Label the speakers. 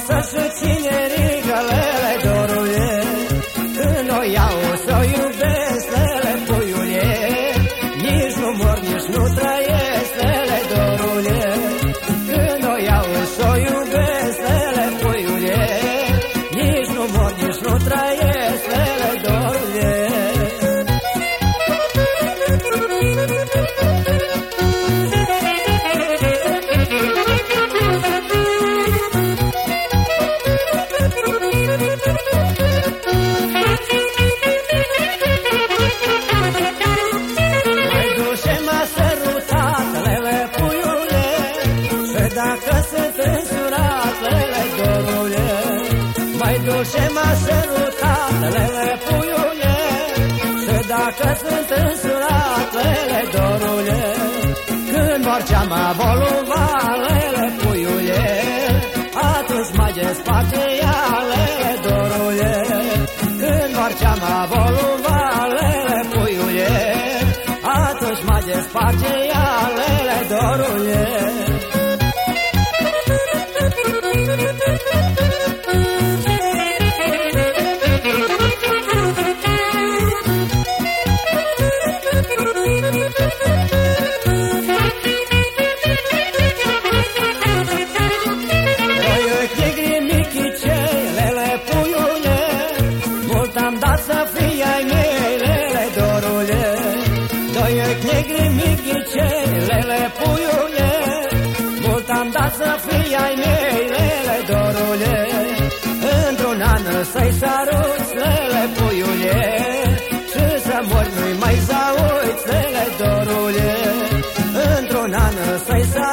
Speaker 1: să-și ține rigălele, dorule, când o iau să-o iubesc, lele, puiule, nici nu mor, nici nu trăiesc, lele, dorule, când o iau să-o iubesc, lele, puiule, nici nu mor, nici nu trăiesc, lele, dorule. Dacă sunt însurat, lele, dorule, mai duce m-a sărutat, lele, puiule, și dacă sunt însurat, lele, dorule, când morceam-a voluva, lele, puiule, atunci mă desparte ea, lele, dorule, când morceam-a voluva, lele, puiule, atunci mă desparte ea, lele, dorule. Am dat să fii ai mei, lele, dorule, doi ochi negri michicei, lele, puiule, mult am dat să fii ai mei, lele, dorule, într-un an să-i săruți, lele, puiule, și să mori nu-i mai să uiți, lele, dorule, într-un an să-i săruți.